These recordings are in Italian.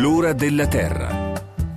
L'ora della terra.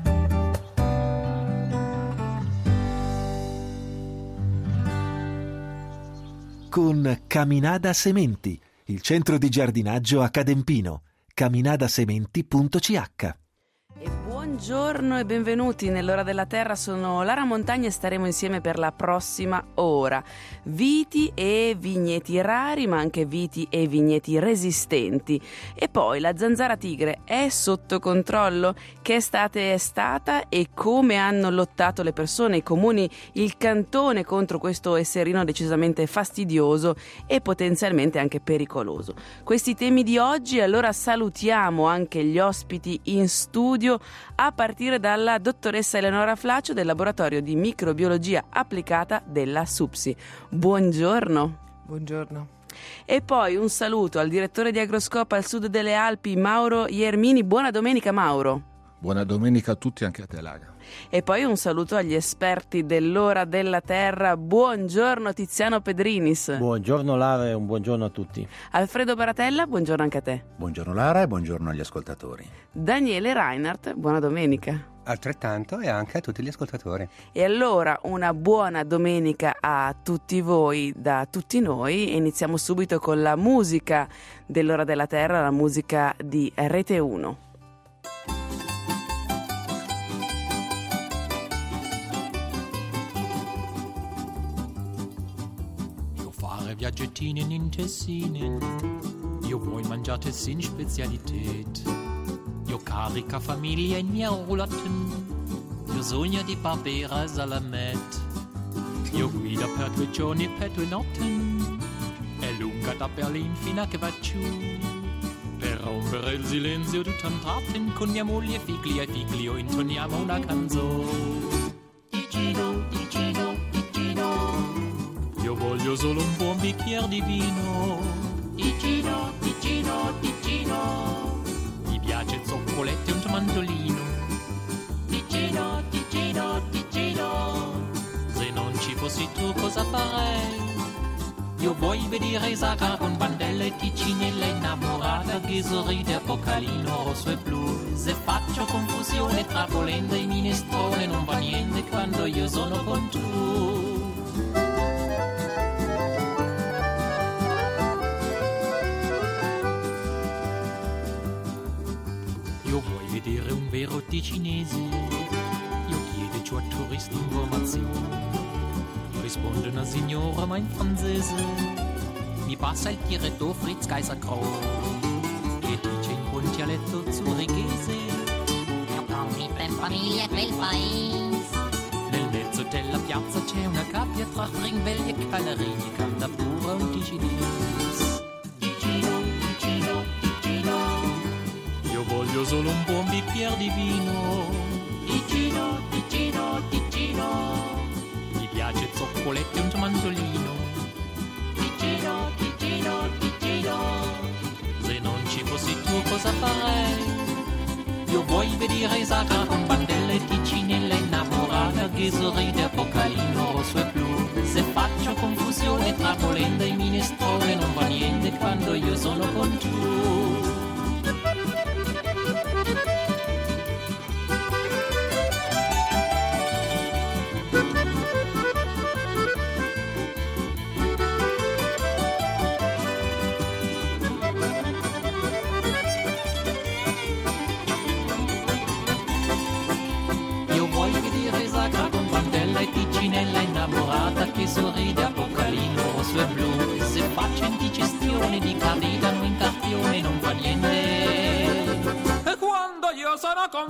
Con Caminada Sementi, il centro di giardinaggio a Cadempino. caminadasementi.ch. E buongiorno e benvenuti nell'ora della terra, sono Lara Montagna e staremo insieme per la prossima ora. Viti e vigneti rari, ma anche viti e vigneti resistenti. E poi la zanzara tigre è sotto controllo? Che estate è stata e come hanno lottato le persone, i comuni, il cantone contro questo esserino decisamente fastidioso e potenzialmente anche pericoloso. Questi temi di oggi, allora salutiamo anche gli ospiti in studio, a partire dalla dottoressa Eleonora Flacio del laboratorio di microbiologia applicata della SUPSI. Buongiorno. Buongiorno. E poi un saluto al direttore di Agroscopa al sud delle Alpi, Mauro Iermini. Buona domenica, Mauro. Buona domenica a tutti, anche a te, Lara. E poi un saluto agli esperti dell'ora della terra. Buongiorno Tiziano Pedrinis. Buongiorno Lara e un buongiorno a tutti. Alfredo Baratella, buongiorno anche a te. Buongiorno Lara e buongiorno agli ascoltatori. Daniele Reinhardt, buona domenica. Altrettanto e anche a tutti gli ascoltatori. E allora una buona domenica a tutti voi, da tutti noi. Iniziamo subito con la musica dell'ora della terra, la musica di Rete 1. Viaggettine in Tessinen, io vuoi mangiare Tessin Spezialität. Io carica famiglia in mia roulotten, io sogno di Barbera Salamet. Io guida per 2 giorni e per 2 notten, è lunga da Berlin fino a che va giù. Per rompere il silenzio di tantaten, con mia moglie figli e figlio intoniamo una canzone. Ticino, ticino, ticino. Io voglio solo un buon bicchiere di vino. Ticino, ticino, ticino. Mi piace il zoccoletto e un mandolino. Ticino, ticino, ticino. Se non ci fossi tu cosa farei? Io voglio vedere Sara con bandelle, ticinella innamorata che sorride a boccalino rosso e blu. Se faccio confusione tra polenta e minestrone non va niente quando io sono con tu. Io vuoi vedere un vero ticinese? Io chiedo ciò a turisti informazioni. Risponde una signora ma in francese. Mi passa il diretto Fritz Kaiser Kroll che dice in buon dialetto zurichese: io convivo in famiglia quel paese. Nel mezzo della piazza c'è una gabbia tra rinvegli e cannerini, canta pure un ticinese. Ticino, ticino, ticino. Io voglio solo un buon bicchiere di vino. Ticino, ticino, ticino. Mi piace il zoccoletto e un mandolino. Ticino, ticino, ticino. Se non ci fossi tu cosa farei? Io voglio vedere Sara con bandelle e ticinella innamorata che sorride a boccalino rosso e blu. Se faccio confusione tra polenta e minestrone non va niente quando io sono con tu. Ticinella innamorata che sorride a boccalino rosso e blu. Se faccio indigestione di carridano in carpione non fa niente. E quando io sono con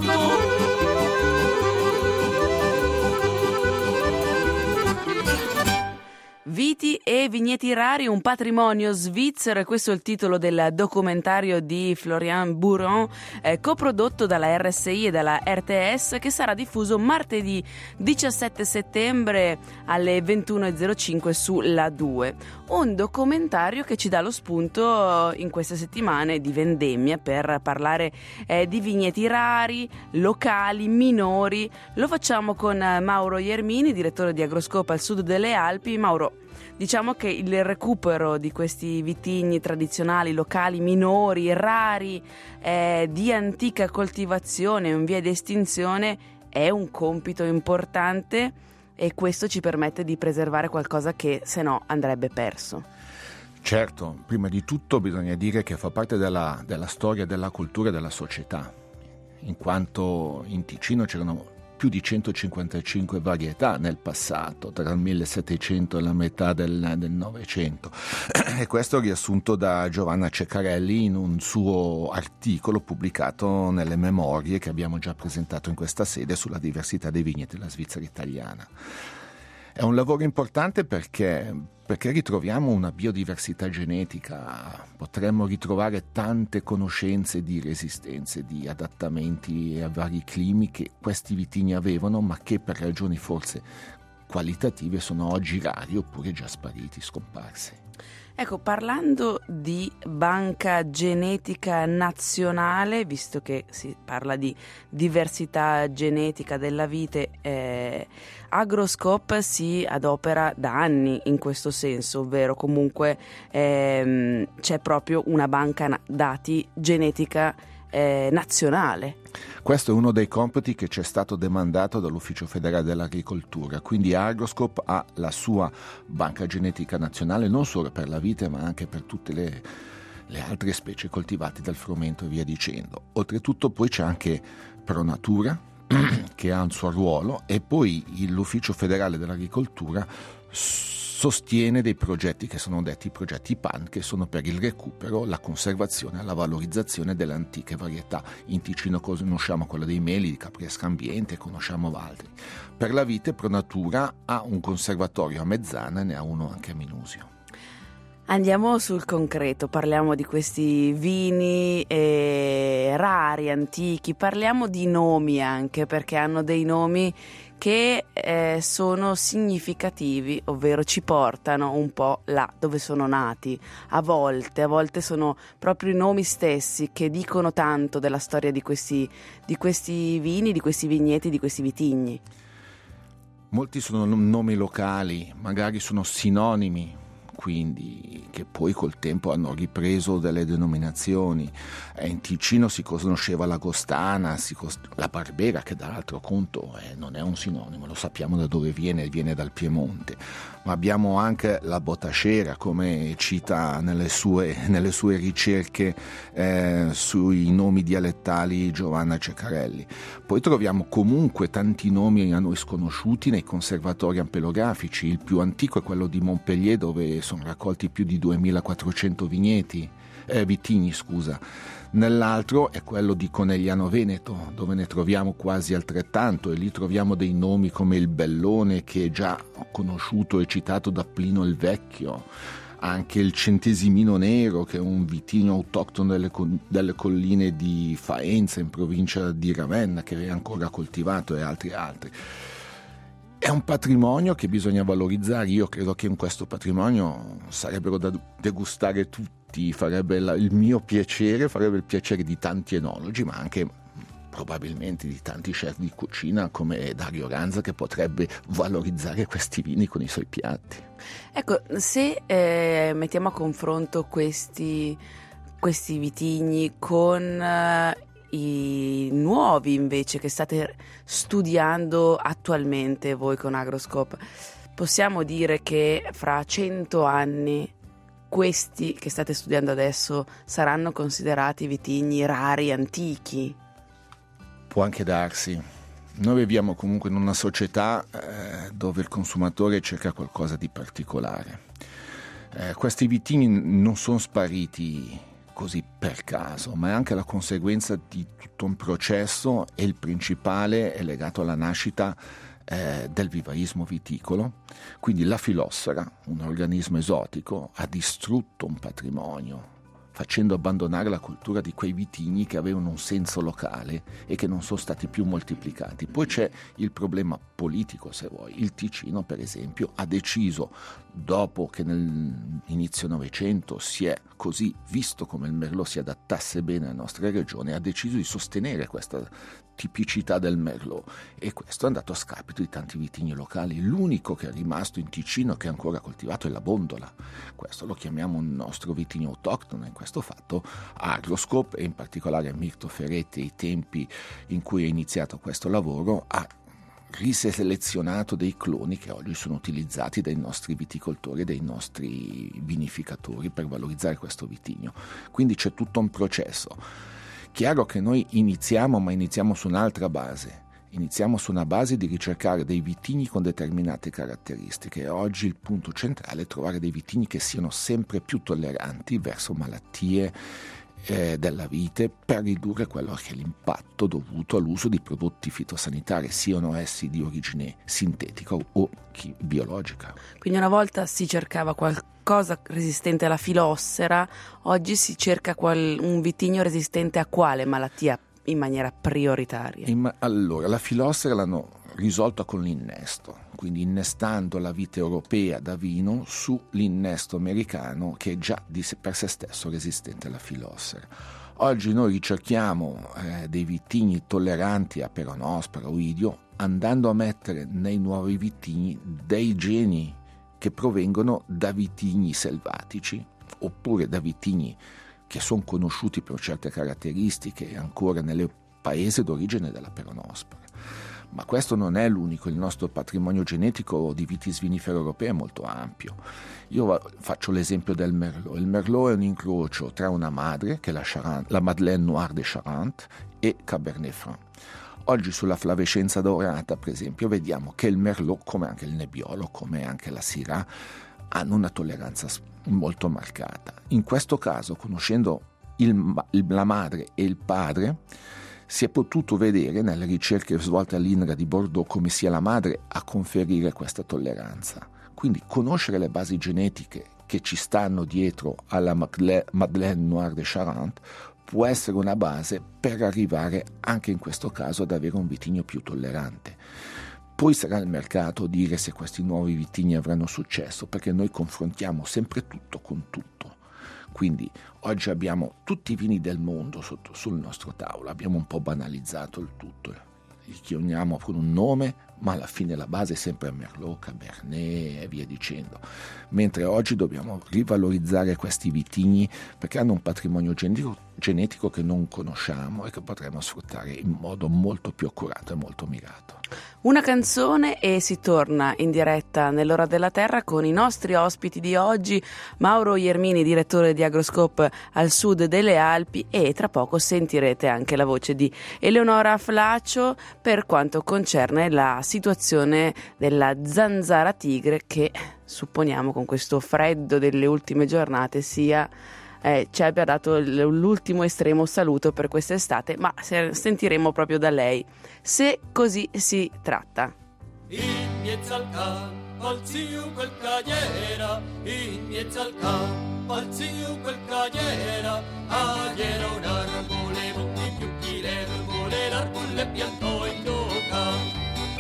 Viti e vigneti rari, un patrimonio svizzero, e questo è il titolo del documentario di Florian Buron, coprodotto dalla RSI e dalla RTS, che sarà diffuso martedì 17 settembre alle 21.05 su La 2. Un documentario che ci dà lo spunto in queste settimane di vendemmia per parlare di vigneti rari, locali, minori. Lo facciamo con Mauro Iermini, direttore di Agroscopa al sud delle Alpi. Mauro, diciamo che il recupero di questi vitigni tradizionali, locali, minori, rari, di antica coltivazione o in via di estinzione è un compito importante, e questo ci permette di preservare qualcosa che se no andrebbe perso. Certo, prima di tutto bisogna dire che fa parte della storia, della cultura e della società, in quanto in Ticino c'erano più di 155 varietà nel passato, tra il 1700 e la metà del Novecento. E questo è riassunto da Giovanna Ceccarelli in un suo articolo pubblicato nelle memorie che abbiamo già presentato in questa sede sulla diversità dei vigneti della Svizzera italiana. È un lavoro importante perché ritroviamo una biodiversità genetica, potremmo ritrovare tante conoscenze di resistenze, di adattamenti a vari climi che questi vitigni avevano, ma che per ragioni forse qualitative sono oggi rari oppure già spariti, scomparsi. Ecco, parlando di banca genetica nazionale, visto che si parla di diversità genetica della vite, Agroscope si adopera da anni in questo senso, ovvero comunque c'è proprio una banca dati genetica nazionale. Questo è uno dei compiti che ci è stato demandato dall'Ufficio Federale dell'Agricoltura, quindi Agroscope ha la sua banca genetica nazionale non solo per la vite ma anche per tutte le altre specie coltivate dal frumento e via dicendo. Oltretutto poi c'è anche Pronatura che ha un suo ruolo, e poi l'Ufficio Federale dell'Agricoltura sostiene dei progetti che sono detti progetti PAN, che sono per il recupero, la conservazione e la valorizzazione delle antiche varietà. In Ticino conosciamo quella dei meli, di Capriesca Ambiente, conosciamo altri. Per la vite Pronatura ha un conservatorio a Mezzana e ne ha uno anche a Minusio. Andiamo sul concreto, parliamo di questi vini rari, antichi, parliamo di nomi anche, perché hanno dei nomi che sono significativi, ovvero ci portano un po' là dove sono nati. A volte sono proprio i nomi stessi che dicono tanto della storia di questi vini, di questi vigneti, di questi vitigni. Molti sono nomi locali, magari sono sinonimi, quindi che poi col tempo hanno ripreso delle denominazioni. In Ticino si conosceva l'Agostana, la Barbera, che dall'altro conto non è un sinonimo, lo sappiamo da dove viene dal Piemonte, ma abbiamo anche la Bottascera, come cita nelle sue ricerche sui nomi dialettali Giovanna Ceccarelli. Poi troviamo comunque tanti nomi a noi sconosciuti nei conservatori ampelografici. Il più antico è quello di Montpellier, dove sono raccolti più di 2400 vitigni. Nell'altro è quello di Conegliano Veneto, dove ne troviamo quasi altrettanto, e lì troviamo dei nomi come il Bellone, che è già conosciuto e citato da Plino il Vecchio, anche il Centesimino Nero, che è un vitigno autoctono delle colline di Faenza in provincia di Ravenna, che è ancora coltivato, e altri. È un patrimonio che bisogna valorizzare. Io credo che in questo patrimonio sarebbero da degustare tutti, farebbe il mio piacere, farebbe il piacere di tanti enologi, ma anche probabilmente di tanti chef di cucina come Dario Ranza, che potrebbe valorizzare questi vini con i suoi piatti. Ecco, se mettiamo a confronto questi vitigni con i nuovi invece che state studiando attualmente voi con Agroscope, possiamo dire che fra 100 anni questi che state studiando adesso saranno considerati vitigni rari, antichi? Può anche darsi. Noi viviamo comunque in una società dove il consumatore cerca qualcosa di particolare. Questi vitigni non sono spariti così per caso, ma è anche la conseguenza di tutto un processo, e il principale è legato alla nascita del vivaismo viticolo. Quindi la filosfera, un organismo esotico, ha distrutto un patrimonio facendo abbandonare la cultura di quei vitigni che avevano un senso locale e che non sono stati più moltiplicati. Poi c'è il problema politico, se vuoi. Il Ticino, per esempio, ha deciso, dopo che nell'inizio Novecento si è così visto come il Merlot si adattasse bene alle nostre regioni, ha deciso di sostenere questa tipicità del Merlot, e questo è andato a scapito di tanti vitigni locali. L'unico che è rimasto in Ticino che è ancora coltivato è la Bondola. Questo lo chiamiamo un nostro vitigno autoctono. In questo fatto Agroscope, e in particolare Mirto Ferretti, ai tempi in cui è iniziato questo lavoro, ha riselezionato dei cloni che oggi sono utilizzati dai nostri viticoltori e dai nostri vinificatori per valorizzare questo vitigno. Quindi c'è tutto un processo. Chiaro che noi iniziamo su un'altra base. Iniziamo su una base di ricercare dei vitigni con determinate caratteristiche. Oggi il punto centrale è trovare dei vitigni che siano sempre più tolleranti verso malattie della vite, per ridurre quello che è l'impatto dovuto all'uso di prodotti fitosanitari, siano essi di origine sintetica o biologica. Quindi una volta si cercava qualcosa resistente alla filossera, oggi si cerca un vitigno resistente a quale malattia in maniera prioritaria? Allora, la filossera l'hanno risolta con l'innesto, quindi innestando la vite europea da vino sull'innesto americano, che è già per sé stesso resistente alla filossera. Oggi noi ricerchiamo dei vitigni tolleranti a peronospora o idio, andando a mettere nei nuovi vitigni dei geni che provengono da vitigni selvatici, oppure da vitigni che sono conosciuti per certe caratteristiche ancora nel paese d'origine della peronospora. Ma questo non è l'unico. Il nostro patrimonio genetico di vitis vinifere europee è molto ampio. Io faccio l'esempio del Merlot. Il Merlot è un incrocio tra una madre, che è la Madeleine Noire de Charente, e Cabernet Franc. Oggi sulla flavescenza dorata, per esempio, vediamo che il Merlot, come anche il Nebbiolo, come anche la Syrah, hanno una tolleranza molto marcata. In questo caso, conoscendo la madre e il padre, si è potuto vedere nelle ricerche svolte all'INRA di Bordeaux come sia la madre a conferire questa tolleranza. Quindi conoscere le basi genetiche che ci stanno dietro alla Madeleine Noire de Charente può essere una base per arrivare anche in questo caso ad avere un vitigno più tollerante. Poi sarà il mercato a dire se questi nuovi vitigni avranno successo, perché noi confrontiamo sempre tutto con tutto. Quindi oggi abbiamo tutti i vini del mondo sul nostro tavolo, abbiamo un po' banalizzato il tutto, li chiamiamo con un nome, ma alla fine la base è sempre Merlot, Cabernet e via dicendo. Mentre oggi dobbiamo rivalorizzare questi vitigni perché hanno un patrimonio genetico che non conosciamo e che potremo sfruttare in modo molto più accurato e molto mirato. Una canzone e si torna in diretta nell'Ora della Terra con i nostri ospiti di oggi, Mauro Iermini, direttore di Agroscope al sud delle Alpi, e tra poco sentirete anche la voce di Eleonora Flaccio per quanto concerne la situazione della zanzara tigre, che supponiamo con questo freddo delle ultime giornate ci abbia dato l'ultimo estremo saluto per quest'estate, ma sentiremo proprio da lei, se così si tratta. In mezzo al campo al zio quel cagliera, in mezzo al campo al zio quel cagliera, era un arbole, monti più chi l'erbole, l'arbole piantò in doca.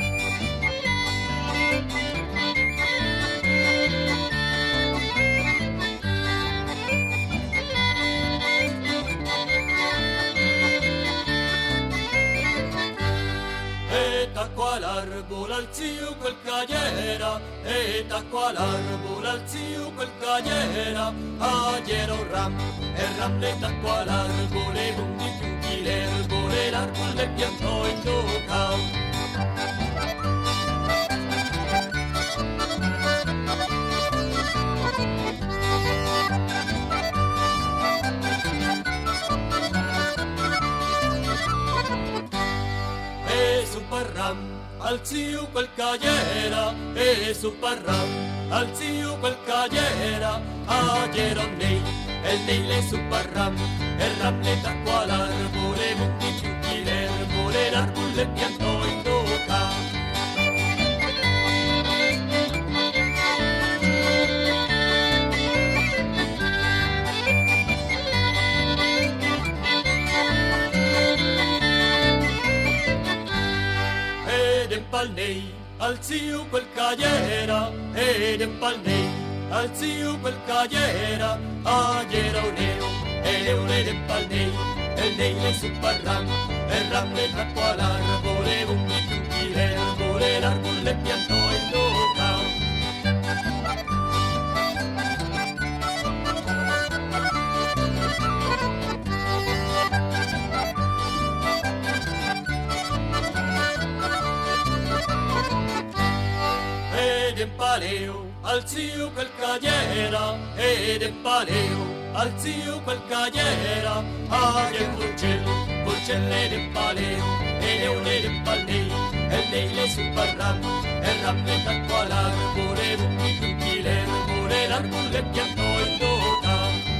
Qua l'arbolo al zio quel cagliera, e da qua l'arbolo al zio quel cagliera, era un ram, e il ram le da qua l'arbole, non di più chi l'erbole, l'arbole piantò in doca. Al zio quel cagliera, e su parram, al zio quel cagliera, era un nei, e il nei le su parram, e ram le da qua l'arbole, monti più chi l'erbole, l'arbole piantò in doca. al zio quel cagliera ed in palnei, al zio quel cagliera agliera un ed in palnei, e lei le su parram, e ram le tracqua l'arbore, un bicchiere l'arbore, l'arbore le piantò in loca. Ed in paleo, al zio quel cagliera, ed in paleo, al zio quel cagliera, aglia il pulcelle ed in paleo, e leone ed in palei, e lei le su parram, e ram le tacqua l'arbore, buchi tutti l'arbore, l'arbore le piantò in loca.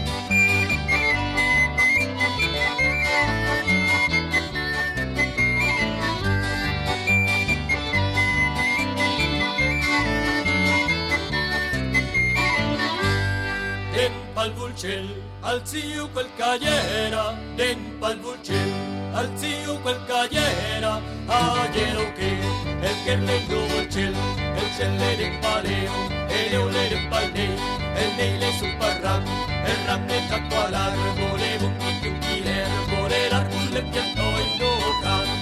Pal vulcel, al zio quel cagliera, den pal vulcel, al zio quel cagliera, agliero che, el che le vulcel, el celle den paleo, e leone den palnei, e lei le su parram, e ram le tacqua l'arbore, buchi tutti l'arbore, l'arbore le piantò in loca.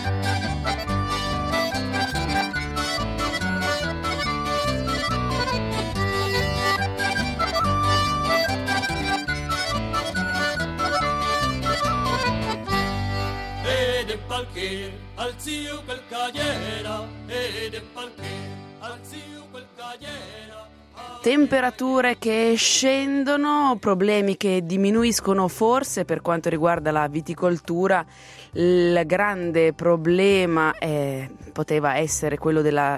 Al zio quel cagliera ed in palché, al zio quel cagliera. Temperature che scendono, problemi che diminuiscono forse per quanto riguarda la viticoltura. Il grande problema poteva essere quello della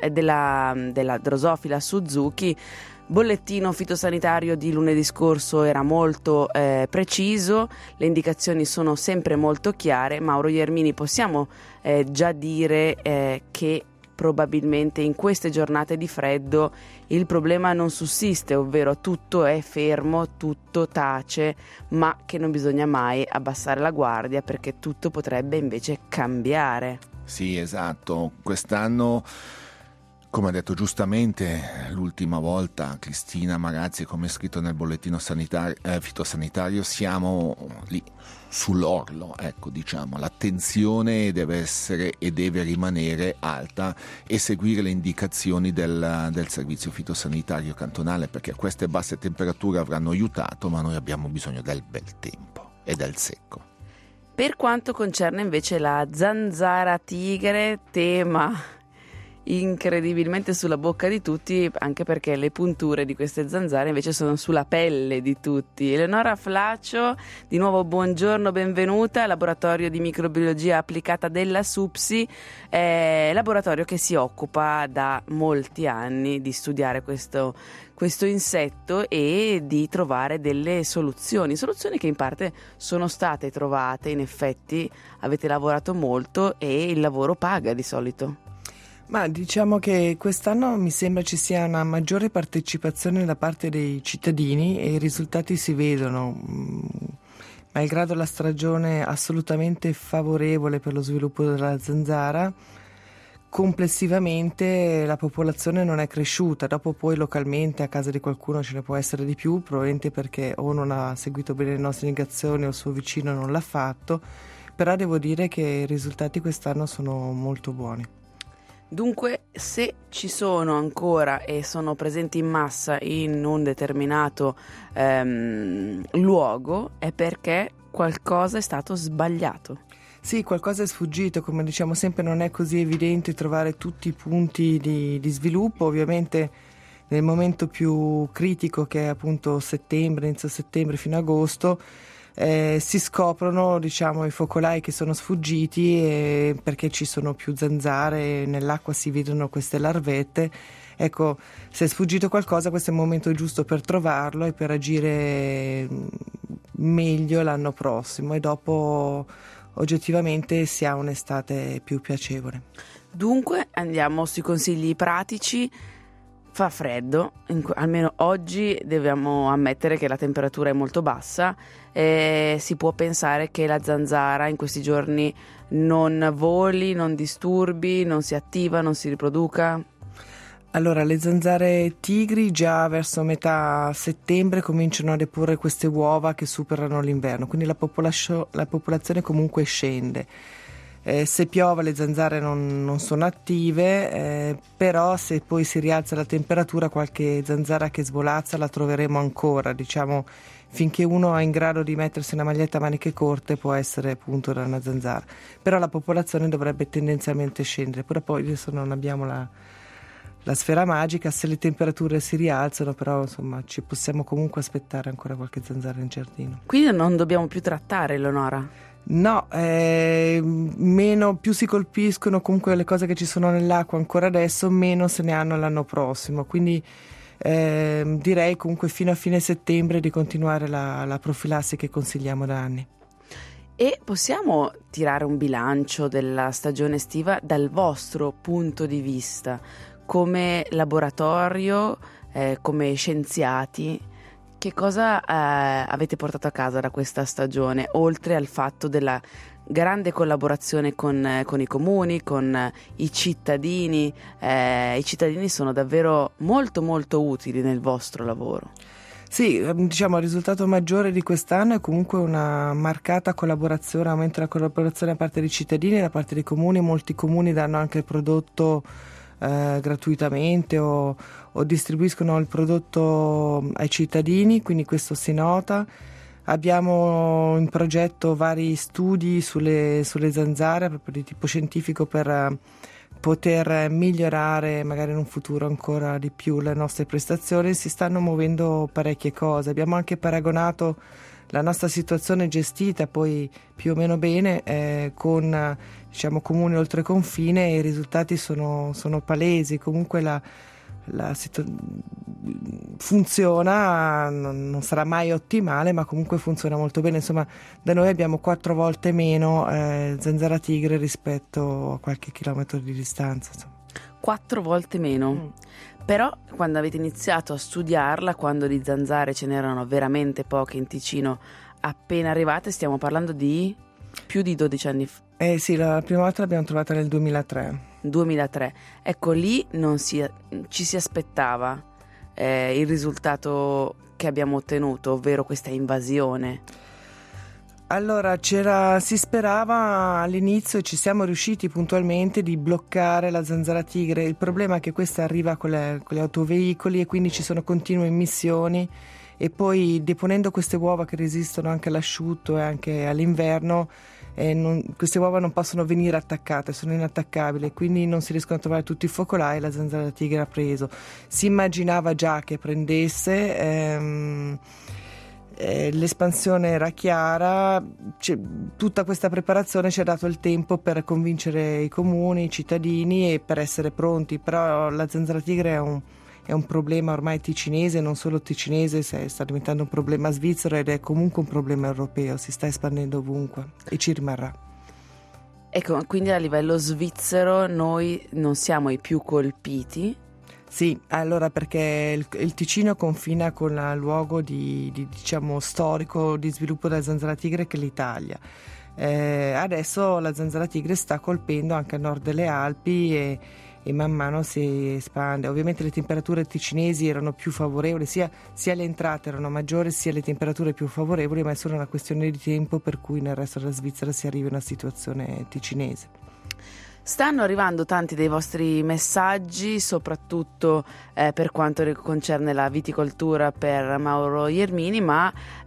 Drosophila Suzuki. Bollettino fitosanitario di lunedì scorso era molto preciso, le indicazioni sono sempre molto chiare. Mauro Iermini, possiamo già dire che probabilmente in queste giornate di freddo il problema non sussiste, ovvero tutto è fermo, tutto tace, ma che non bisogna mai abbassare la guardia perché tutto potrebbe invece cambiare. Sì, esatto. Quest'anno, come ha detto giustamente l'ultima volta Cristina Marazzi, come è scritto nel bollettino fitosanitario, siamo lì sull'orlo, ecco, diciamo, l'attenzione deve essere e deve rimanere alta e seguire le indicazioni del servizio fitosanitario cantonale, perché queste basse temperature avranno aiutato, ma noi abbiamo bisogno del bel tempo e del secco. Per quanto concerne invece la zanzara tigre, tema incredibilmente sulla bocca di tutti, anche perché le punture di queste zanzare invece sono sulla pelle di tutti. Eleonora Flaccio, di nuovo buongiorno, benvenuta. Laboratorio di microbiologia applicata della SUPSI, laboratorio che si occupa da molti anni di studiare questo insetto e di trovare delle soluzioni che in parte sono state trovate. In effetti avete lavorato molto e il lavoro paga di solito. Ma diciamo che quest'anno mi sembra ci sia una maggiore partecipazione da parte dei cittadini e i risultati si vedono. Malgrado la stagione assolutamente favorevole per lo sviluppo della zanzara, complessivamente la popolazione non è cresciuta. Dopo poi localmente a casa di qualcuno ce ne può essere di più, probabilmente perché o non ha seguito bene le nostre indicazioni o il suo vicino non l'ha fatto, però devo dire che i risultati quest'anno sono molto buoni. Dunque, se ci sono ancora e sono presenti in massa in un determinato luogo, è perché qualcosa è stato sbagliato. Sì, qualcosa è sfuggito, come diciamo sempre non è così evidente trovare tutti i punti di sviluppo. Ovviamente nel momento più critico, che è appunto settembre, inizio settembre fino a agosto, si scoprono, diciamo, i focolai che sono sfuggiti perché ci sono più zanzare, nell'acqua si vedono queste larvette. Ecco, se è sfuggito qualcosa, questo è il momento giusto per trovarlo e per agire meglio l'anno prossimo, e dopo oggettivamente si ha un'estate più piacevole. Dunque andiamo sui consigli pratici. Fa freddo, almeno oggi dobbiamo ammettere che la temperatura è molto bassa e si può pensare che la zanzara in questi giorni non voli, non disturbi, non si attiva, non si riproduca. Allora, le zanzare tigri già verso metà settembre cominciano a deporre queste uova che superano l'inverno, quindi la popolazione comunque scende. Se piove le zanzare non sono attive, però se poi si rialza la temperatura qualche zanzara che svolazza la troveremo ancora, diciamo finché uno è in grado di mettersi una maglietta a maniche corte può essere appunto da una zanzara, però la popolazione dovrebbe tendenzialmente scendere, però poi adesso non abbiamo la sfera magica, se le temperature si rialzano però insomma ci possiamo comunque aspettare ancora qualche zanzara in giardino. Quindi non dobbiamo più trattare, Eleonora? No, meno più si colpiscono comunque le cose che ci sono nell'acqua ancora adesso, meno se ne hanno l'anno prossimo, quindi direi comunque fino a fine settembre di continuare la profilassi che consigliamo da anni. E possiamo tirare un bilancio della stagione estiva dal vostro punto di vista, come laboratorio, come scienziati? Che cosa avete portato a casa da questa stagione, oltre al fatto della grande collaborazione con i comuni, con i cittadini? I cittadini sono davvero molto molto utili nel vostro lavoro. Sì, diciamo il risultato maggiore di quest'anno è comunque una marcata collaborazione, aumenta la collaborazione da parte dei cittadini e da parte dei comuni. Molti comuni danno anche il prodotto gratuitamente o distribuiscono il prodotto ai cittadini, quindi questo si nota. Abbiamo in progetto vari studi sulle zanzare proprio di tipo scientifico per poter migliorare magari in un futuro ancora di più le nostre prestazioni. Si stanno muovendo parecchie cose, abbiamo anche paragonato la nostra situazione gestita poi più o meno bene con diciamo comuni oltre confine e i risultati sono palesi. Comunque funziona, non sarà mai ottimale, ma comunque funziona molto bene. Insomma, da noi abbiamo 4 volte meno zanzara tigre rispetto a qualche chilometro di distanza, insomma. 4 volte meno. Però quando avete iniziato a studiarla, quando di zanzare ce n'erano veramente poche in Ticino, appena arrivate, stiamo parlando di più di 12 anni fa. Sì, la prima volta l'abbiamo trovata nel 2003. Ecco, lì ci si aspettava il risultato che abbiamo ottenuto, ovvero questa invasione. Allora, si sperava all'inizio e ci siamo riusciti puntualmente di bloccare la zanzara tigre. Il problema è che questa arriva con gli autoveicoli e quindi ci sono continue emissioni e poi deponendo queste uova che resistono anche all'asciutto e anche all'inverno, queste uova non possono venire attaccate, sono inattaccabili, quindi non si riescono a trovare tutti i focolai e la zanzara tigre ha preso. Si immaginava già che prendesse, l'espansione era chiara, tutta questa preparazione ci ha dato il tempo per convincere i comuni, i cittadini e per essere pronti, però la zanzara tigre è un problema ormai ticinese, non solo ticinese, sta diventando un problema svizzero ed è comunque un problema europeo, si sta espandendo ovunque e ci rimarrà. Ecco, quindi a livello svizzero noi non siamo i più colpiti? Sì, allora perché il Ticino confina con il luogo diciamo storico di sviluppo della zanzara tigre che è l'Italia. Adesso la zanzara tigre sta colpendo anche a nord delle Alpi e man mano si espande. Ovviamente le temperature ticinesi erano più favorevoli, sia le entrate erano maggiori sia le temperature più favorevoli, ma è solo una questione di tempo per cui nel resto della Svizzera si arriva a una situazione ticinese. Stanno arrivando tanti dei vostri messaggi, soprattutto per quanto concerne la viticoltura per Mauro Iermini, ma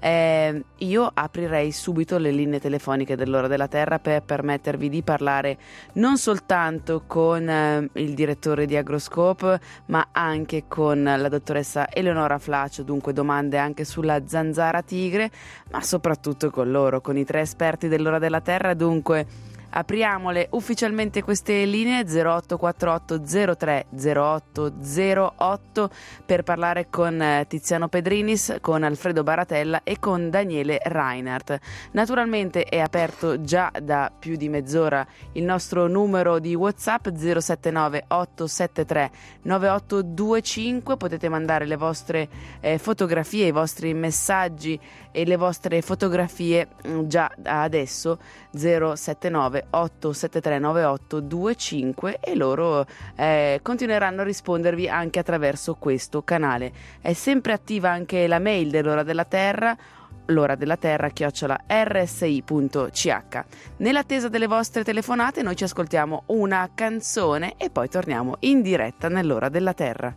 io aprirei subito le linee telefoniche dell'Ora della Terra per permettervi di parlare non soltanto con il direttore di Agroscope, ma anche con la dottoressa Eleonora Flaccio, dunque domande anche sulla zanzara tigre, ma soprattutto con loro, con i 3 esperti dell'Ora della Terra, dunque Apriamole ufficialmente queste linee 0848 03 08 08 per parlare con Tiziano Pedrinis, con Alfredo Baratella e con Daniele Reinhardt. Naturalmente è aperto già da più di mezz'ora il nostro numero di WhatsApp 079 873 9825. Potete mandare le vostre fotografie, i vostri messaggi e le vostre fotografie già adesso 079 873 9825 e loro continueranno a rispondervi anche attraverso questo canale. È sempre attiva anche la mail dell'Ora della Terra, @rsi.ch. Nell'attesa delle vostre telefonate noi ci ascoltiamo una canzone e poi torniamo in diretta nell'Ora della Terra.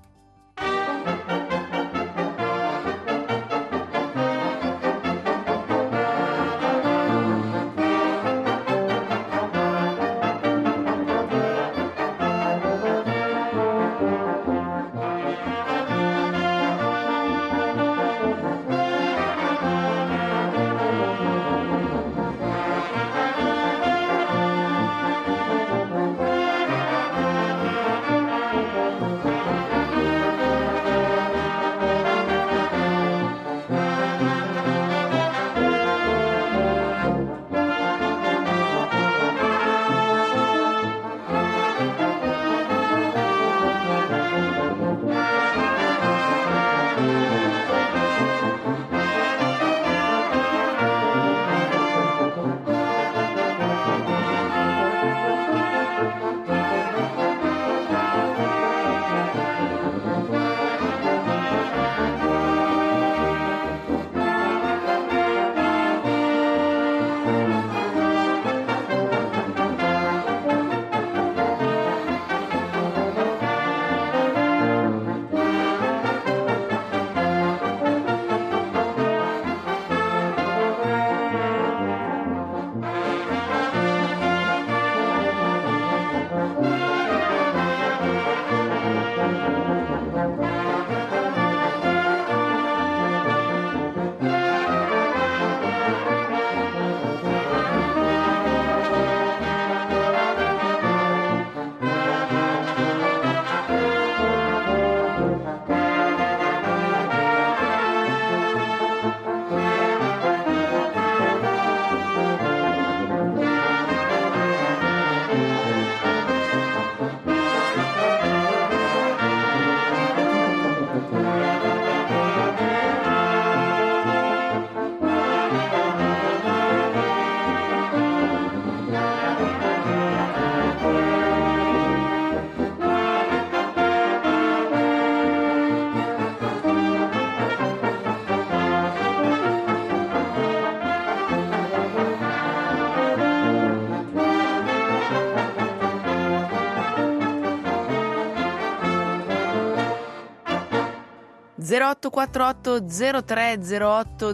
(0848 03 08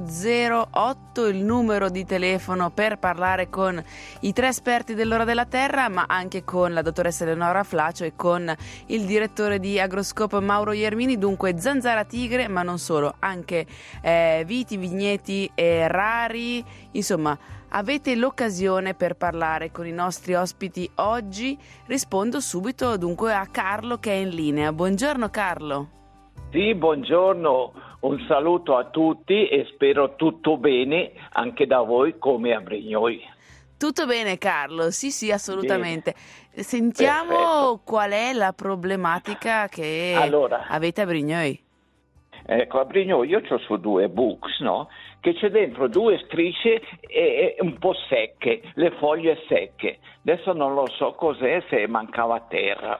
08) il numero di telefono per parlare con i tre esperti dell'Ora della Terra, ma anche con la dottoressa Eleonora Flacio e con il direttore di Agroscope Mauro Iermini. Dunque zanzara tigre, ma non solo, anche viti, vigneti rari, insomma avete l'occasione per parlare con i nostri ospiti oggi. Rispondo subito dunque a Carlo che è in linea. Buongiorno Carlo. Sì, buongiorno, un saluto a tutti e spero tutto bene anche da voi come a Brignoi. Tutto bene Carlo, sì assolutamente. Bene. Sentiamo Perfetto. Qual è la problematica che avete a Brignoi. Ecco, a Brignoi io ho su 2 books, no? Che c'è dentro 2 strisce e un po' secche, le foglie secche. Adesso non lo so cos'è, se mancava terra.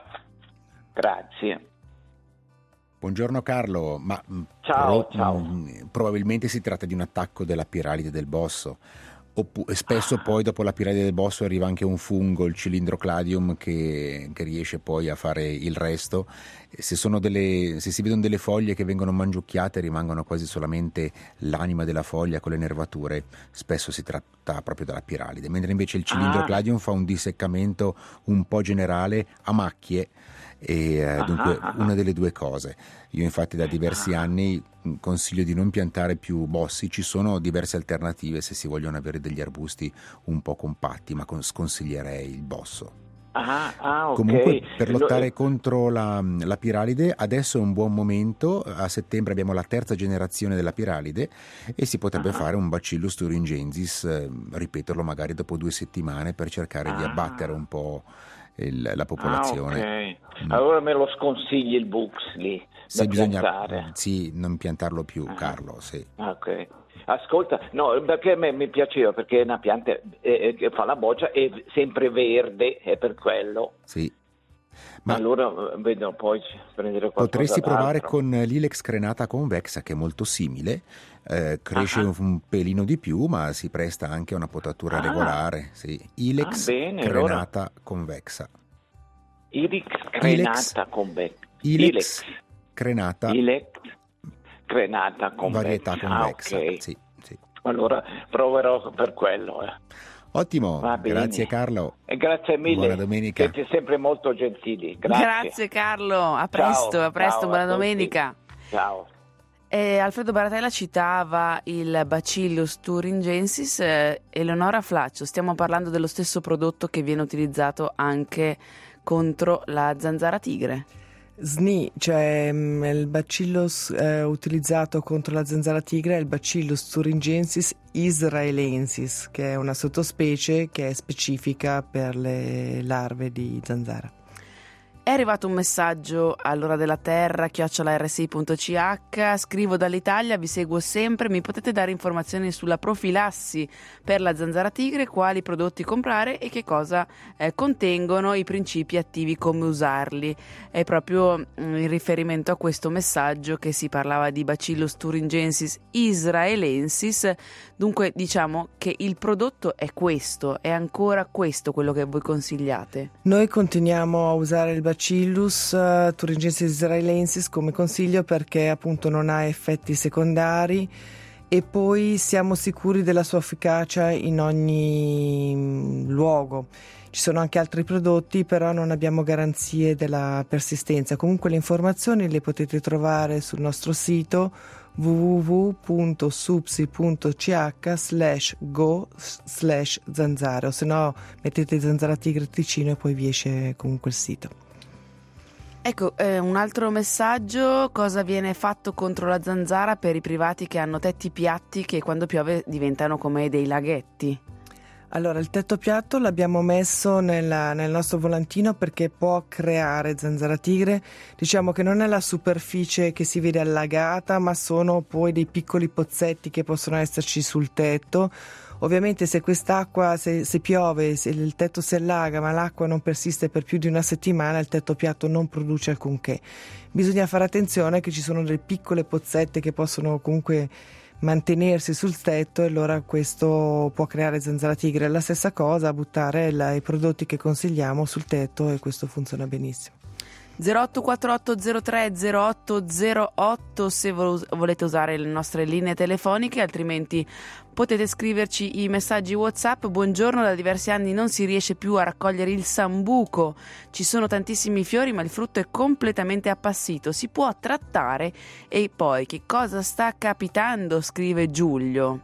Grazie. Buongiorno Carlo, ma ciao. Probabilmente si tratta di un attacco della piralide del bosso. Spesso poi dopo la piralide del bosso arriva anche un fungo, il Cylindrocladium, che riesce poi a fare il resto. Se si vedono delle foglie che vengono mangiucchiate, rimangono quasi solamente l'anima della foglia con le nervature, spesso si tratta proprio della piralide, mentre invece il Cylindrocladium fa un disseccamento un po' generale a macchie e dunque una delle due cose. Io infatti da diversi anni consiglio di non piantare più bossi, ci sono diverse alternative se si vogliono avere degli arbusti un po' compatti, ma sconsiglierei il bosso. Okay. Comunque per lottare contro la piralide adesso è un buon momento, a settembre abbiamo la terza generazione della piralide e si potrebbe fare un Bacillus thuringiensis, ripeterlo magari dopo 2 settimane per cercare di abbattere un po' la popolazione. Allora me lo sconsigli il Bux lì da piantare? Sì, non piantarlo più, Carlo. Sì. Ok. Ascolta, no, perché a me mi piaceva, perché è una pianta che fa la boggia, è sempre verde, è per quello. Sì. Ma allora vedo poi prendere qualcosa. Potresti provare d'altro. con l'Ilex crenata convexa, che è molto simile, cresce un pelino di più, ma si presta anche a una potatura regolare. Sì. Ilex crenata convexa. Ilex crenata convexa. Ilex crenata convexa. Varietà convexa. Okay. Sì. Allora proverò per quello. Ottimo, grazie Carlo. E grazie mille. Buona domenica. Siete sempre molto gentili. Grazie Carlo, a presto, ciao, buona domenica. Ciao. Alfredo Baratella citava il Bacillus thuringiensis. Eleonora Flaccio, stiamo parlando dello stesso prodotto che viene utilizzato anche contro la zanzara tigre. SNI, cioè il Bacillus utilizzato contro la zanzara tigre è il Bacillus thuringiensis israelensis, che è una sottospecie che è specifica per le larve di zanzara. È arrivato un messaggio all'ora della terra @rsi.ch. Scrivo dall'Italia, vi seguo sempre, mi potete dare informazioni sulla profilassi per la zanzara tigre, quali prodotti comprare e che cosa contengono i principi attivi, come usarli. È proprio in riferimento a questo messaggio che si parlava di Bacillus thuringiensis israelensis. Dunque diciamo che il prodotto è questo, è ancora questo quello che voi consigliate? Noi continuiamo a usare il Bacillus thuringiensis israelensis come consiglio perché appunto non ha effetti secondari e poi siamo sicuri della sua efficacia in ogni luogo. Ci sono anche altri prodotti, però non abbiamo garanzie della persistenza. Comunque le informazioni le potete trovare sul nostro sito www.supsi.ch/go/zanzara, o se no mettete Zanzara Tigre Ticino e poi vi esce comunque il sito. Ecco, un altro messaggio: cosa viene fatto contro la zanzara per i privati che hanno tetti piatti che quando piove diventano come dei laghetti? Allora, il tetto piatto l'abbiamo messo nel nostro volantino perché può creare zanzara tigre. Diciamo che non è la superficie che si vede allagata, ma sono poi dei piccoli pozzetti che possono esserci sul tetto. Ovviamente se quest'acqua, se piove, se il tetto si allaga ma l'acqua non persiste per più di una settimana, il tetto piatto non produce alcunché. Bisogna fare attenzione che ci sono delle piccole pozzette che possono comunque mantenersi sul tetto e allora questo può creare zanzara tigre. La stessa cosa, buttare i prodotti che consigliamo sul tetto e questo funziona benissimo. 0848030808 se volete usare le nostre linee telefoniche, altrimenti potete scriverci i messaggi WhatsApp. Buongiorno, da diversi anni non si riesce più a raccogliere il sambuco, ci sono tantissimi fiori ma il frutto è completamente appassito, si può trattare? E poi che cosa sta capitando? Scrive Giulio.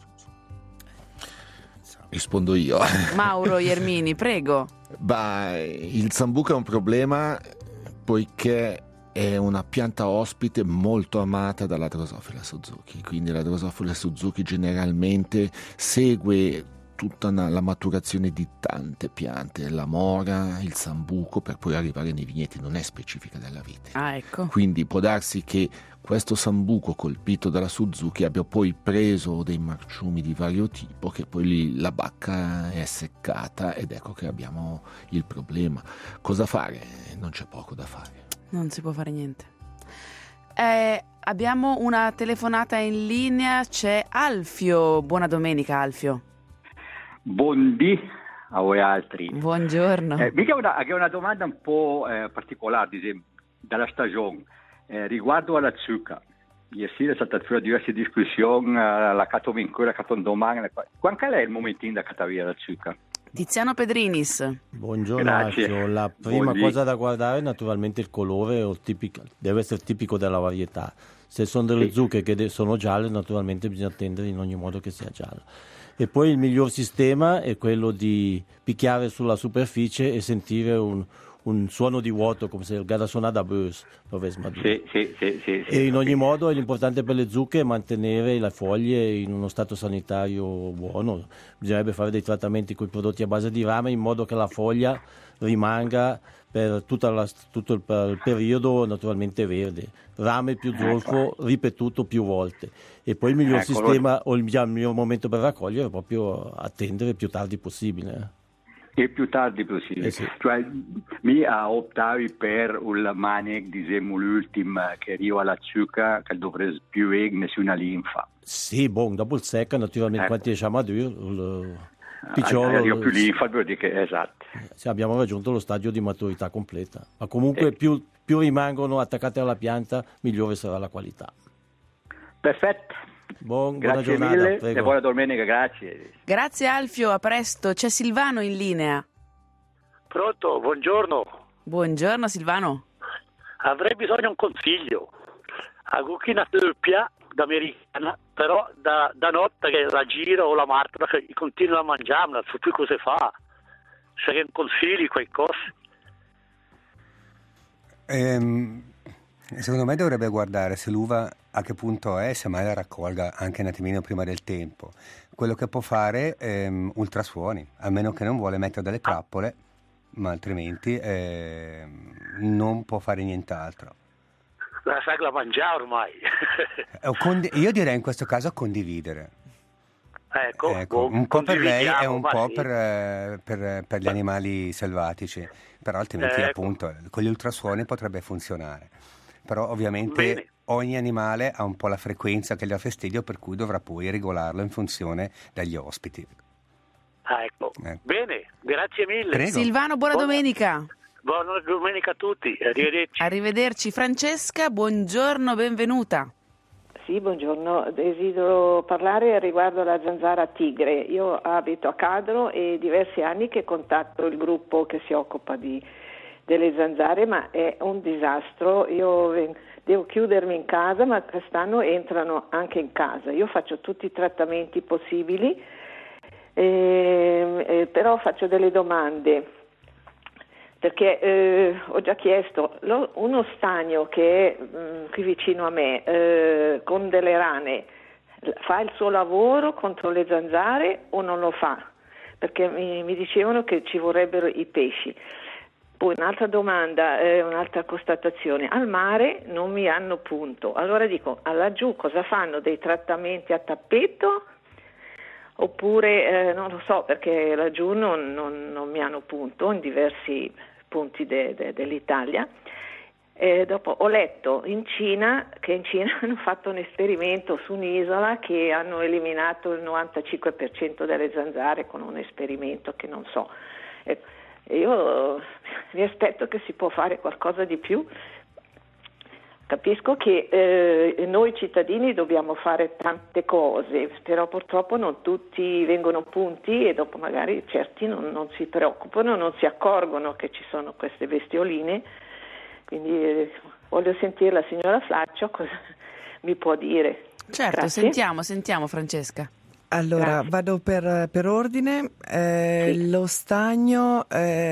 Rispondo io. Mauro Iermini, prego. Il sambuco è un problema poiché è una pianta ospite molto amata dalla Drosophila Suzuki, quindi la Drosophila Suzuki generalmente segue tutta la maturazione di tante piante, la mora, il sambuco, per poi arrivare nei vigneti, non è specifica della vite. Ecco. Quindi può darsi che questo sambuco colpito dalla Suzuki abbia poi preso dei marciumi di vario tipo, che poi lì la bacca è seccata ed ecco che abbiamo il problema. Cosa fare? Non c'è poco da fare. Non si può fare niente. Abbiamo una telefonata in linea, c'è Alfio. Buona domenica, Alfio. Buondì a voi altri. Buongiorno. Anche una domanda un po' particolare, dalla stagione, riguardo alla zucca. Ieri sera è stata fuori diverse discussioni, la catto ancora, la catto domani. Quando è il momentino da cattare via la zucca? Tiziano Pedrinis. Buongiorno Grazie. Alfio. La prima Buondì. cosa da guardare è naturalmente il colore, deve essere tipico della varietà. Se sono delle zucche che sono gialle, naturalmente bisogna attendere in ogni modo che sia gialla. E poi il miglior sistema è quello di picchiare sulla superficie e sentire un suono di vuoto, come se il gara suona da bus. Sì. E in ogni modo l'importante per le zucche è mantenere le foglie in uno stato sanitario buono. Bisognerebbe fare dei trattamenti con i prodotti a base di rame in modo che la foglia rimanga per tutto il periodo naturalmente verde. Rame più zolfo ripetuto più volte. E poi il miglior sistema o il miglior momento per raccogliere è proprio attendere più tardi possibile. Il più tardi possibile. Sì. Cioè, mi optavi per un maniec, diciamo, l'ultimo che arriva alla zucca, che dovrebbe più nessuna linfa. Sì, dopo il secco, naturalmente, quando riesce a maduro, il picciolo... Arriva più linfa, vuol dire che esatto. Sì, abbiamo raggiunto lo stadio di maturità completa. Ma comunque più rimangono attaccate alla pianta, migliore sarà la qualità. Perfetto. Buona Grazie giornata, mille prego. e buona domenica, grazie. Grazie Alfio, a presto. C'è Silvano in linea. Pronto, buongiorno. Buongiorno Silvano. Avrei bisogno di un consiglio. A cucina doppia d'americana, però da notte che la giro o la martra che continua a mangiare, non so più cosa fa. Se che consigli qualcosa. Secondo me dovrebbe guardare se l'uva a che punto è, se mai la raccolga anche un attimino prima del tempo. Quello che può fare è ultrasuoni, a meno che non vuole mettere delle trappole, ma altrimenti non può fare nient'altro. La sagla mangiare ormai. Io direi in questo caso condividere. Ecco, un po' per lei e un po' sì. per gli animali selvatici, però altrimenti appunto con gli ultrasuoni potrebbe funzionare. Però ovviamente ogni animale ha un po' la frequenza che gli dà fastidio, per cui dovrà poi regolarlo in funzione dagli ospiti. Ecco. Bene, grazie mille. Prego. Silvano, buona domenica. Buona domenica a tutti, arrivederci. Arrivederci. Francesca, buongiorno, benvenuta. Sì, buongiorno. Desidero parlare riguardo alla zanzara tigre. Io abito a Cadro e diversi anni che contatto il gruppo che si occupa delle zanzare, ma è un disastro. Io devo chiudermi in casa, ma quest'anno entrano anche in casa. Io faccio tutti i trattamenti possibili, però faccio delle domande. Perché ho già chiesto, uno stagno che è qui vicino a me, con delle rane, fa il suo lavoro contro le zanzare o non lo fa? Perché mi dicevano che ci vorrebbero i pesci. Poi un'altra domanda, un'altra constatazione, al mare non mi hanno punto. Allora dico, laggiù cosa fanno? Dei trattamenti a tappeto? Oppure non lo so, perché laggiù non mi hanno punto in diversi punti dell'Italia. Dopo ho letto che in Cina hanno fatto un esperimento su un'isola che hanno eliminato il 95% delle zanzare con un esperimento che non so. Io mi aspetto che si può fare qualcosa di più. Capisco che noi cittadini dobbiamo fare tante cose, però purtroppo non tutti vengono punti e dopo magari certi non si preoccupano, non si accorgono che ci sono queste bestioline. Quindi voglio sentire la signora Flaccio cosa mi può dire. Certo, Grazie. sentiamo Francesca. Allora, vado per ordine. Lo stagno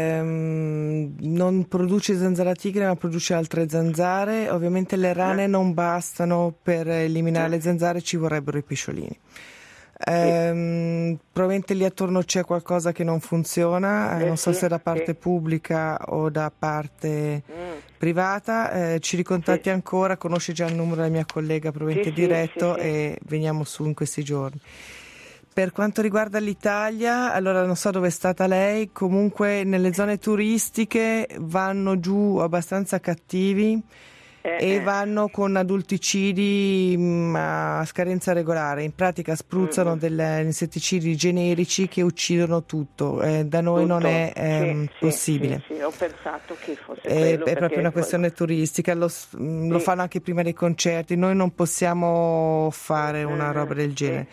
non produce zanzara tigre, ma produce altre zanzare. Ovviamente le rane non bastano per eliminare le zanzare, ci vorrebbero i pesciolini. Probabilmente lì attorno c'è qualcosa che non funziona, non so se da parte pubblica o da parte privata. Ci ricontatti ancora, conosce già il numero della mia collega probabilmente diretto e veniamo su in questi giorni. Per quanto riguarda l'Italia, allora non so dove è stata lei, comunque nelle zone turistiche vanno giù abbastanza cattivi e vanno con adulticidi a scadenza regolare. In pratica spruzzano degli insetticidi generici che uccidono tutto. Da noi non è possibile. Sì, ho pensato che fosse È quello, proprio una questione turistica, lo fanno anche prima dei concerti. Noi non possiamo fare una roba del genere.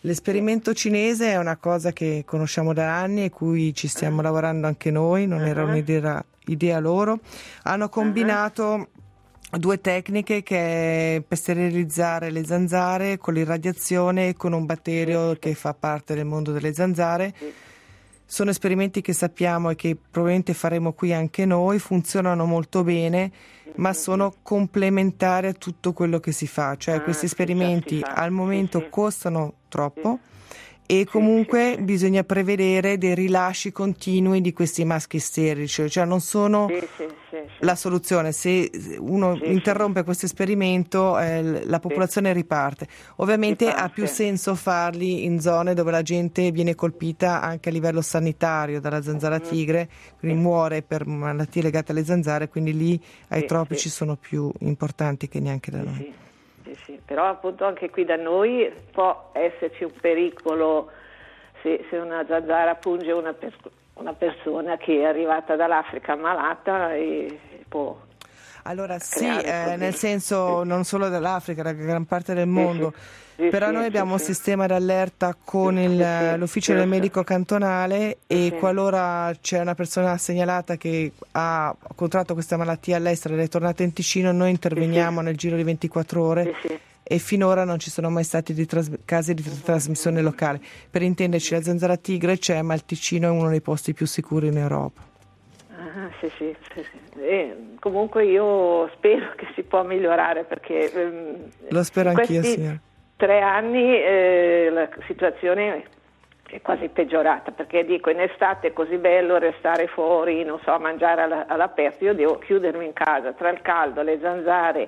L'esperimento cinese è una cosa che conosciamo da anni e cui ci stiamo lavorando anche noi, non era un'idea loro. Hanno combinato due tecniche che è per sterilizzare le zanzare con l'irradiazione e con un batterio che fa parte del mondo delle zanzare. Sono esperimenti che sappiamo e che probabilmente faremo qui anche noi, funzionano molto bene, ma sono complementari a tutto quello che si fa, cioè questi esperimenti al momento costano troppo e comunque bisogna prevedere dei rilasci continui di questi maschi sterili, cioè non sono la soluzione. Se uno interrompe questo esperimento la popolazione riparte. Ovviamente ha più senso farli in zone dove la gente viene colpita anche a livello sanitario dalla zanzara tigre, quindi muore per malattie legate alle zanzare, quindi lì ai tropici sono più importanti che neanche da noi. Sì, però appunto anche qui da noi può esserci un pericolo se una zanzara punge una persona che è arrivata dall'Africa malata e può. Allora sì, nel senso non solo dall'Africa, da gran parte del mondo, però noi abbiamo un sistema d'allerta con l'ufficio del medico cantonale e qualora c'è una persona segnalata che ha contratto questa malattia all'estero ed è tornata in Ticino, noi interveniamo nel giro di 24 ore e finora non ci sono mai stati casi di trasmissione locale. Per intenderci, la zanzara tigre c'è, ma il Ticino è uno dei posti più sicuri in Europa. Sì. Comunque io spero che si può migliorare perché lo spero anch'io, signora. 3 anni la situazione è quasi peggiorata, perché dico in estate è così bello restare fuori, non so, mangiare all'aperto, io devo chiudermi in casa tra il caldo, le zanzare.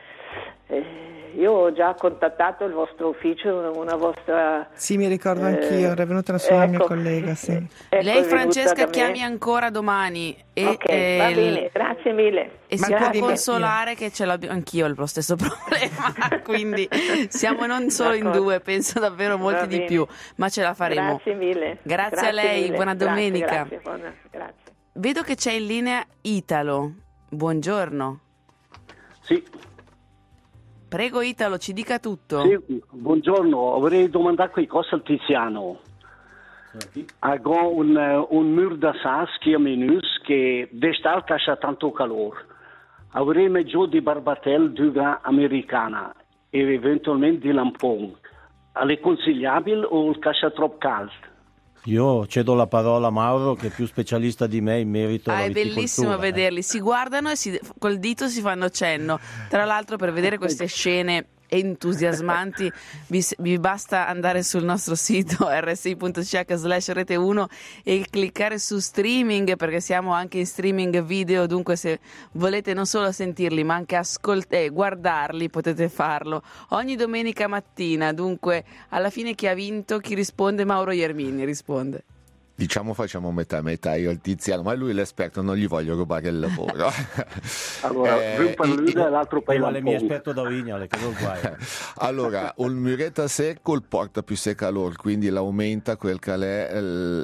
Io ho già contattato il vostro ufficio, una vostra... Sì, mi ricordo anch'io, era venuta una mia collega. Sì. Lei, Francesca, chiami ancora domani. Va bene, grazie mille. E si può consolare che ce l'ho anch'io lo stesso problema, quindi siamo non solo in 2, penso davvero molti di più, ma ce la faremo. Grazie mille. Grazie a lei, mille. Buona domenica. Grazie. Vedo che c'è in linea Italo. Buongiorno. Sì. Prego Italo, ci dica tutto. Sì, buongiorno, vorrei domandare qualcosa al Tiziano. Ho un muro da sas che è minus che d'estate c'è tanto calore. Avremo giù di barbatel d'uva americana e eventualmente di lampon. È consigliabile o c'è troppo caldo? Io cedo la parola a Mauro, che è più specialista di me in merito alla è viticoltura. Bellissimo vederli, si guardano e col dito si fanno cenno. Tra l'altro, per vedere queste scene entusiasmanti vi basta andare sul nostro sito rsi.ch/rete1 e cliccare su streaming, perché siamo anche in streaming video, dunque se volete non solo sentirli ma anche guardarli potete farlo ogni domenica mattina. Dunque alla fine chi ha vinto, chi risponde? Mauro Iermini risponde. Diciamo facciamo metà io il Tiziano, ma lui è l'esperto, non gli voglio rubare il lavoro. Allora, l'altro paio le mie esperto da Vignale, che non guai. Allora, un mureta secco porta più se calore, quindi l'aumenta quel che è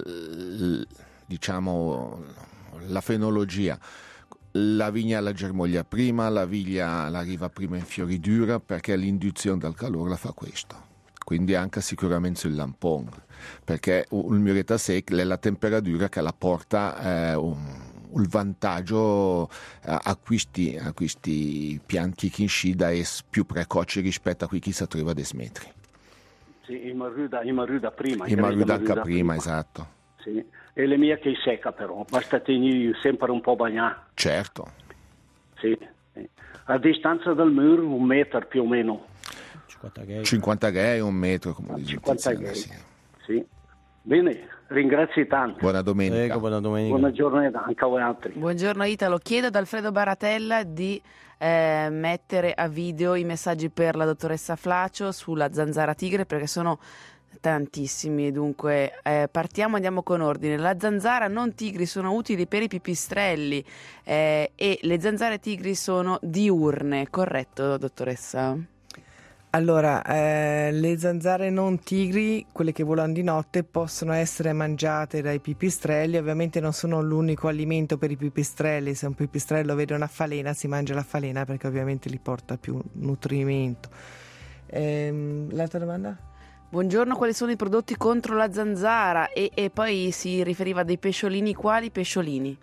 diciamo la fenologia. La vigna la germoglia prima, la vigna la arriva prima in fioritura, perché l'induzione dal calore la fa questo. Quindi anche sicuramente sul lampone, perché il mureta secco è la temperatura che la porta il vantaggio a questi pianti che incida è più precoce rispetto a qui chi si trova a 10 metri. Sì, in maruda prima. In maruda anche prima, esatto. Sì. E le mie che è secca però, basta tenere sempre un po' bagnata. Certo. Sì. A distanza dal muro 1 metro più o meno. 50 gay, 1 metro, come dice 50 gay. Sì. Bene, ringrazio tanto. Buona domenica. Prego, buona domenica. Buona giornata anche a voi altri. Buongiorno Italo, chiedo ad Alfredo Baratella di mettere a video i messaggi per la dottoressa Flacio sulla zanzara tigre, perché sono tantissimi. Dunque partiamo, andiamo con ordine. La zanzara non tigri sono utili per i pipistrelli e le zanzare tigri sono diurne, corretto dottoressa? Allora, le zanzare non tigri, quelle che volano di notte, possono essere mangiate dai pipistrelli. Ovviamente non sono l'unico alimento per i pipistrelli. Se un pipistrello vede una falena si mangia la falena, perché ovviamente gli porta più nutrimento. L'altra domanda? Buongiorno, quali sono i prodotti contro la zanzara? E poi si riferiva a dei pesciolini, quali pesciolini?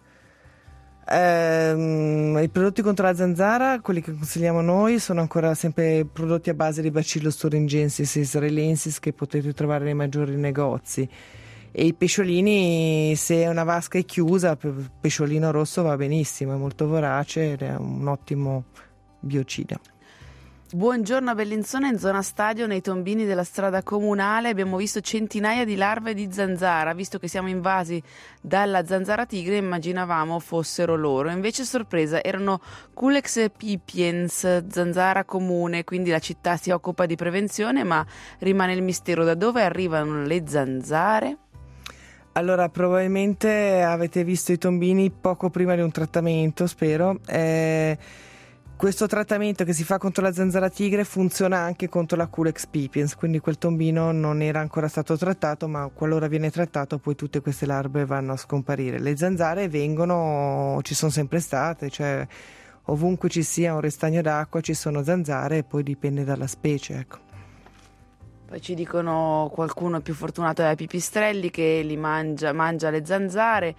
I prodotti contro la zanzara, quelli che consigliamo noi, sono ancora sempre prodotti a base di Bacillus thuringiensis e israelensis che potete trovare nei maggiori negozi. E i pesciolini, se una vasca è chiusa, pesciolino rosso va benissimo, è molto vorace ed è un ottimo biocida. Buongiorno a Bellinzona, in zona stadio, nei tombini della strada comunale abbiamo visto centinaia di larve di zanzara. Visto che siamo invasi dalla zanzara tigre, immaginavamo fossero loro. Invece, sorpresa, erano Culex pipiens, zanzara comune, quindi la città si occupa di prevenzione, ma rimane il mistero: da dove arrivano le zanzare? Allora, probabilmente avete visto i tombini poco prima di un trattamento, spero. Questo trattamento che si fa contro la zanzara tigre funziona anche contro la Culex pipiens, quindi quel tombino non era ancora stato trattato, ma qualora viene trattato poi tutte queste larve vanno a scomparire. Le zanzare ci sono sempre state, cioè ovunque ci sia un restagno d'acqua ci sono zanzare, e poi dipende dalla specie, ecco. Poi ci dicono, qualcuno più fortunato è ai pipistrelli che li mangia le zanzare.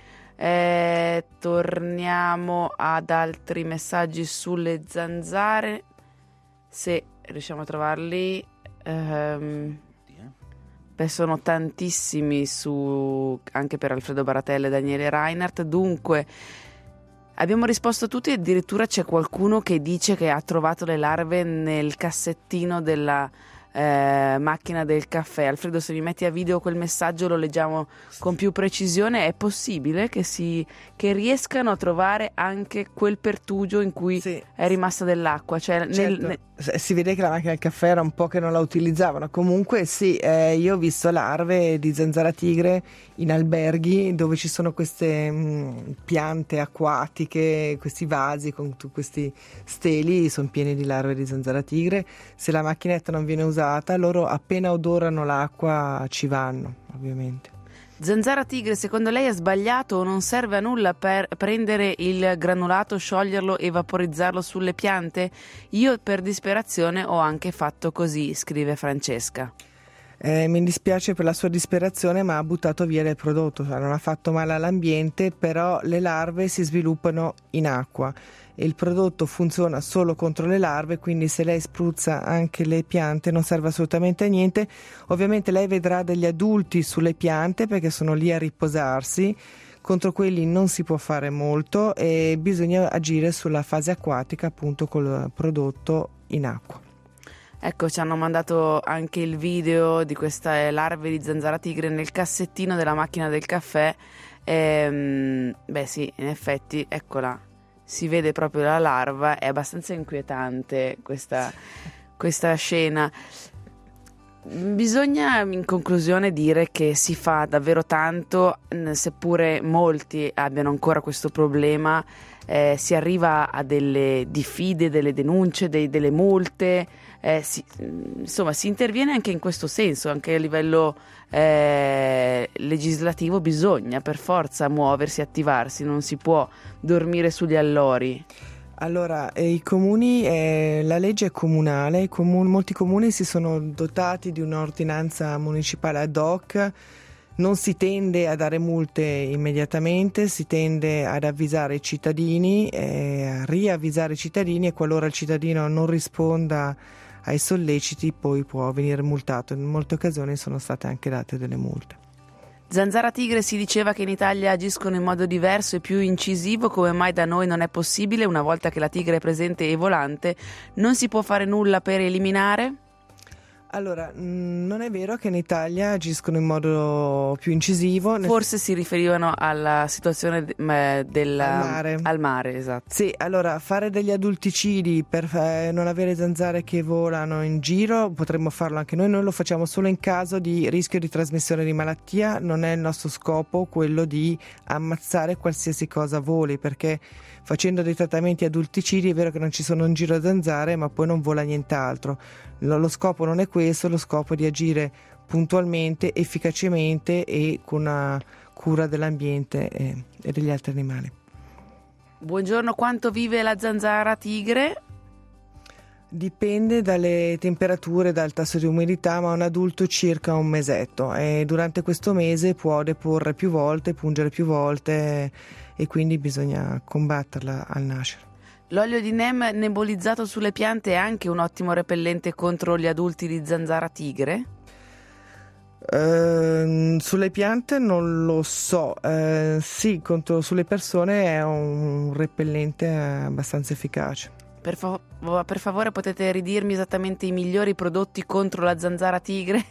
Torniamo ad altri messaggi sulle zanzare, se riusciamo a trovarli. Sono tantissimi anche per Alfredo Baratella e Daniele Reinhardt. Dunque abbiamo risposto a tutti, e addirittura c'è qualcuno che dice che ha trovato le larve nel cassettino della macchina del caffè. Alfredo, se mi metti a video quel messaggio lo leggiamo con più precisione. È possibile che riescano a trovare anche quel pertugio in cui è rimasta dell'acqua? Cioè, certo. Si vede che la macchina del caffè era un po' che non la utilizzavano. Comunque sì, io ho visto larve di zanzara tigre in alberghi dove ci sono queste piante acquatiche, questi vasi con questi steli, sono pieni di larve di zanzara tigre. Se la macchinetta non viene usata, loro appena odorano l'acqua ci vanno, ovviamente. Zanzara tigre, secondo lei è sbagliato o non serve a nulla per prendere il granulato, scioglierlo e vaporizzarlo sulle piante? Io per disperazione ho anche fatto così, scrive Francesca. Mi dispiace per la sua disperazione, ma ha buttato via del prodotto, non ha fatto male all'ambiente, però le larve si sviluppano in acqua e il prodotto funziona solo contro le larve, quindi se lei spruzza anche le piante non serve assolutamente a niente. Ovviamente lei vedrà degli adulti sulle piante perché sono lì a riposarsi, contro quelli non si può fare molto e bisogna agire sulla fase acquatica, appunto col prodotto in acqua. Ecco, ci hanno mandato anche il video di queste larve di zanzara tigre nel cassettino della macchina del caffè. Sì, in effetti, eccola, si vede proprio la larva, è abbastanza inquietante questa scena. Bisogna in conclusione dire che si fa davvero tanto, seppure molti abbiano ancora questo problema. Si arriva a delle diffide, delle denunce, delle multe, insomma si interviene anche in questo senso, anche a livello legislativo bisogna per forza muoversi, attivarsi, non si può dormire sugli allori. Allora, i comuni, la legge è comunale, molti comuni si sono dotati di un'ordinanza municipale ad hoc. Non si tende a dare multe immediatamente, si tende ad avvisare i cittadini, a riavvisare i cittadini, e qualora il cittadino non risponda ai solleciti poi può venire multato. In molte occasioni sono state anche date delle multe. Zanzara tigre, si diceva che in Italia agiscono in modo diverso e più incisivo. Come mai da noi non è possibile? Una volta che la tigre è presente e volante, non si può fare nulla per eliminare? Allora, non è vero che in Italia agiscono in modo più incisivo. Forse si riferivano alla situazione al mare, esatto. Sì, allora fare degli adulticidi per non avere zanzare che volano in giro potremmo farlo anche noi lo facciamo solo in caso di rischio di trasmissione di malattia. Non è il nostro scopo quello di ammazzare qualsiasi cosa voli, perché facendo dei trattamenti adulticidi è vero che non ci sono in giro zanzare, ma poi non vola nient'altro. Lo scopo non è questo, lo scopo è di agire puntualmente, efficacemente e con una cura dell'ambiente e degli altri animali. Buongiorno, quanto vive la zanzara tigre? Dipende dalle temperature, dal tasso di umidità, ma un adulto circa un mesetto, e durante questo mese può deporre più volte, pungere più volte, e quindi bisogna combatterla al nascere. L'olio di neem nebulizzato sulle piante è anche un ottimo repellente contro gli adulti di zanzara tigre? Sulle piante non lo so, sì, sulle persone è un repellente abbastanza efficace. Per favore potete ridirmi esattamente i migliori prodotti contro la zanzara tigre?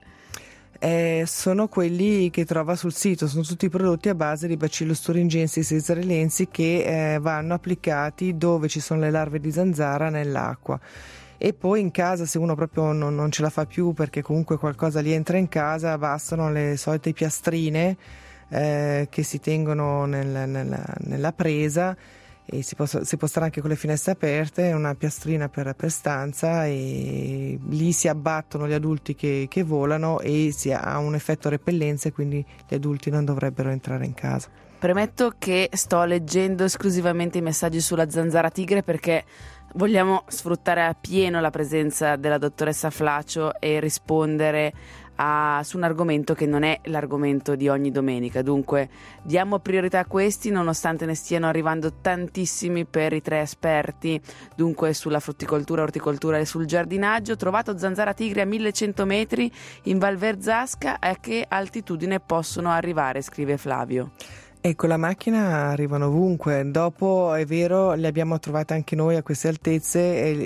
Sono quelli che trova sul sito, sono tutti prodotti a base di Bacillus thuringiensis israelensis che vanno applicati dove ci sono le larve di zanzara nell'acqua. E poi in casa, se uno proprio non ce la fa più perché comunque qualcosa gli entra in casa, bastano le solite piastrine che si tengono nella presa, e si può stare anche con le finestre aperte, una piastrina per stanza, e lì si abbattono gli adulti che volano e si ha un effetto repellenza, e quindi gli adulti non dovrebbero entrare in casa. Premetto che sto leggendo esclusivamente i messaggi sulla zanzara tigre perché vogliamo sfruttare a pieno la presenza della dottoressa Flacio e rispondere su un argomento che non è l'argomento di ogni domenica. Dunque diamo priorità a questi, nonostante ne stiano arrivando tantissimi per i 3 esperti, dunque sulla frutticoltura, orticoltura e sul giardinaggio. Trovato zanzara tigre a 1100 metri in Val Verzasca. A che altitudine possono arrivare, scrive Flavio? Con la macchina arrivano ovunque. Dopo, è vero, le abbiamo trovate anche noi a queste altezze,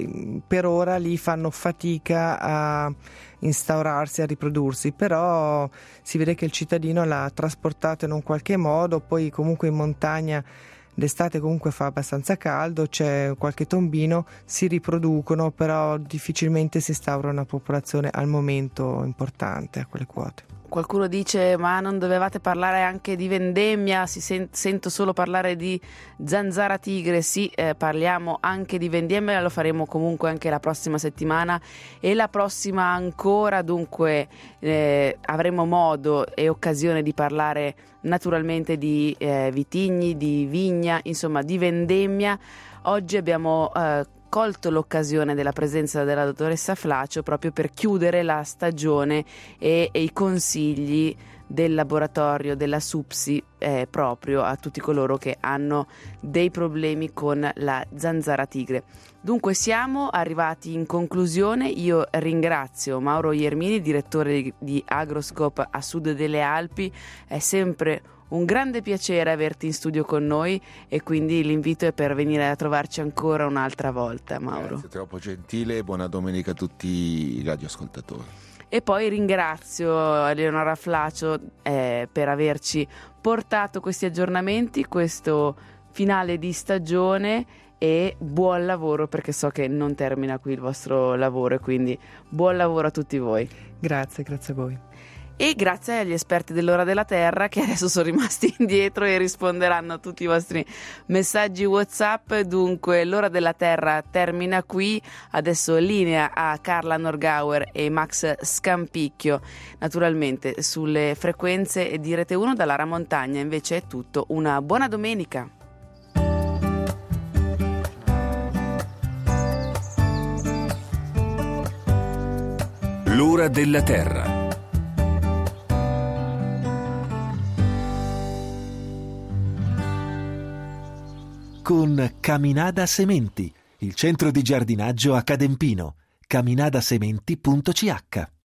e per ora lì fanno fatica a instaurarsi, a riprodursi, però si vede che il cittadino l'ha trasportato in un qualche modo. Poi comunque in montagna d'estate comunque fa abbastanza caldo, c'è qualche tombino, si riproducono, però difficilmente si instaura una popolazione al momento importante a quelle quote. Qualcuno dice: ma non dovevate parlare anche di vendemmia? Sento solo parlare di zanzara tigre. Sì, parliamo anche di vendemmia, lo faremo comunque anche la prossima settimana e la prossima ancora. Dunque avremo modo e occasione di parlare naturalmente di vitigni, di vigna, insomma di vendemmia. Oggi abbiamo colto l'occasione della presenza della dottoressa Flacio proprio per chiudere la stagione e i consigli del laboratorio della SUPSI proprio a tutti coloro che hanno dei problemi con la zanzara tigre. Dunque siamo arrivati in conclusione. Io ringrazio Mauro Iermini, direttore di Agroscope a sud delle Alpi. È sempre un grande piacere averti in studio con noi, e quindi l'invito è per venire a trovarci ancora un'altra volta, Mauro. Grazie, troppo gentile, e buona domenica a tutti i radioascoltatori. E poi ringrazio Eleonora Flacio per averci portato questi aggiornamenti, questo finale di stagione, e buon lavoro, perché so che non termina qui il vostro lavoro, e quindi buon lavoro a tutti voi. Grazie a voi. E grazie agli esperti dell'Ora della Terra, che adesso sono rimasti indietro e risponderanno a tutti i vostri messaggi WhatsApp. Dunque l'Ora della Terra termina qui. Adesso linea a Carla Norgauer e Max Scampicchio. Naturalmente sulle frequenze di Rete 1 dalla Ramontagna invece è tutto. Una buona domenica. L'Ora della Terra. Con Caminada Sementi, il centro di giardinaggio a Cadempino. caminadasementi.ch